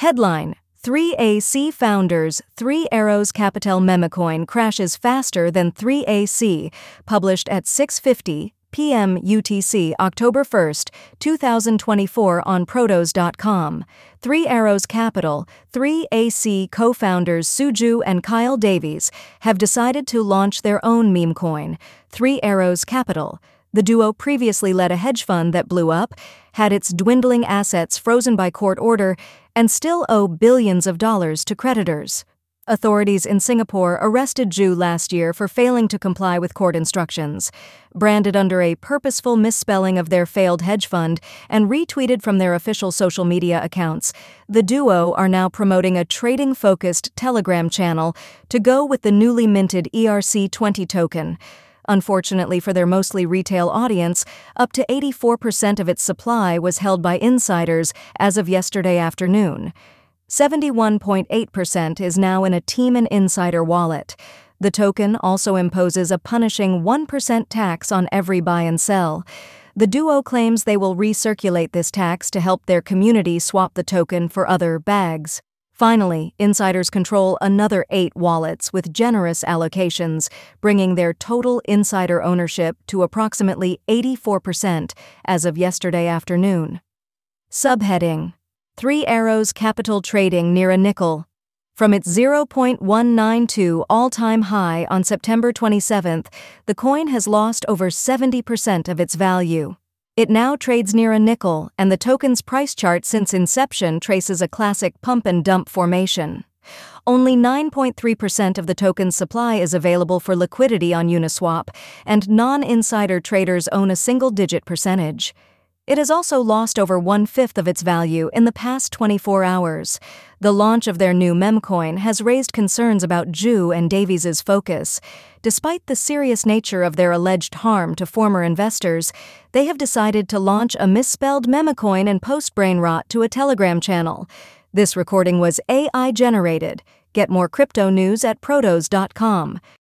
Headline: 3AC founders, 3 Arrows Capital memecoin crashes faster than 3AC, published at 6:50 p.m. UTC, October 1, 2024 on Protos.com. 3 Arrows Capital, 3AC co-founders Suju and Kyle Davies have decided to launch their own meme coin, 3 Arrows Capital. The duo previously led a hedge fund that blew up, had its dwindling assets frozen by court order, and still owe billions of dollars to creditors. Authorities in Singapore arrested Zhu last year for failing to comply with court instructions. Branded under a purposeful misspelling of their failed hedge fund and retweeted from their official social media accounts, the duo are now promoting a trading-focused Telegram channel to go with the newly minted ERC20 token. Unfortunately for their mostly retail audience, up to 84% of its supply was held by insiders as of yesterday afternoon. 71.8% is now in a Team and Insider wallet. The token also imposes a punishing 1% tax on every buy and sell. The duo claims they will recirculate this tax to help their community swap the token for other bags. Finally, insiders control another 8 wallets with generous allocations, bringing their total insider ownership to approximately 84% as of yesterday afternoon. Subheading: 3 Arrows Capital trading near a nickel. From its 0.192 all-time high on September 27th, the coin has lost over 70% of its value. It now trades near a nickel, and the token's price chart since inception traces a classic pump-and-dump formation. Only 9.3% of the token's supply is available for liquidity on Uniswap, and non-insider traders own a single-digit percentage. It has also lost over 1/5 of its value in the past 24 hours. The launch of their new memecoin has raised concerns about Zhu and Davies' focus. Despite the serious nature of their alleged harm to former investors, they have decided to launch a misspelled memecoin and post brain rot to a Telegram channel. This recording was AI generated. Get more crypto news at Protos.com.